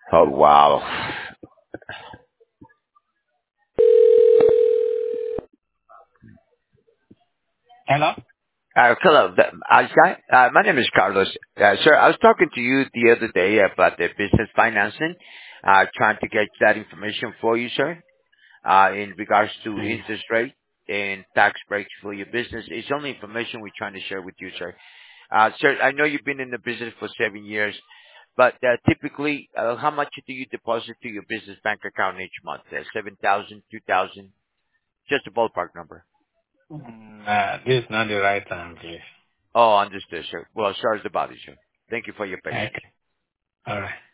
Oh, wow. Hello? Hello. My name is Carlos. Sir, I was talking to you the other day about the business financing, trying to get that information for you, sir, in regards to Mm. interest rate and tax breaks for your business. It's only information we're trying to share with you, sir. Sir, I know you've been in the business for 7 years, but typically, how much do you deposit to your business bank account each month? 7,000, 2,000, just a ballpark number. This is not the right time, please. Oh, understood, sir. Well, sorry about it, sir. Thank you for your patience. Okay. All right.